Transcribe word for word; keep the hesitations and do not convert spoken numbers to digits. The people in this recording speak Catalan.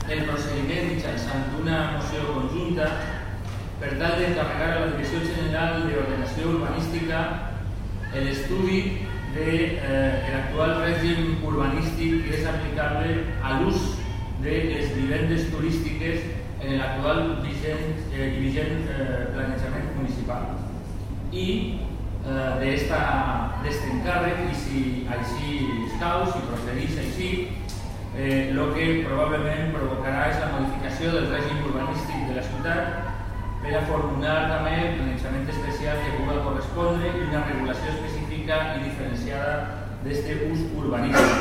el procediment mitjançant una moció conjunta per tal d'encarregar a la Direcció General d'Ordenació Urbanística l'estudi de eh, l'actual règim urbanístic que és aplicable a l'ús de les vivendes turístiques en l'actual vigent, eh, vigent eh, planejament municipal. I eh, d'aquest encàrrec, i si així escau, si procedeix així, eh, el que probablement provocarà és la modificació del règim urbanístic de la ciutat per a formular també el planejament especial que pugui correspondre i una regulació específica i diferenciada d'aquest ús urbanístic.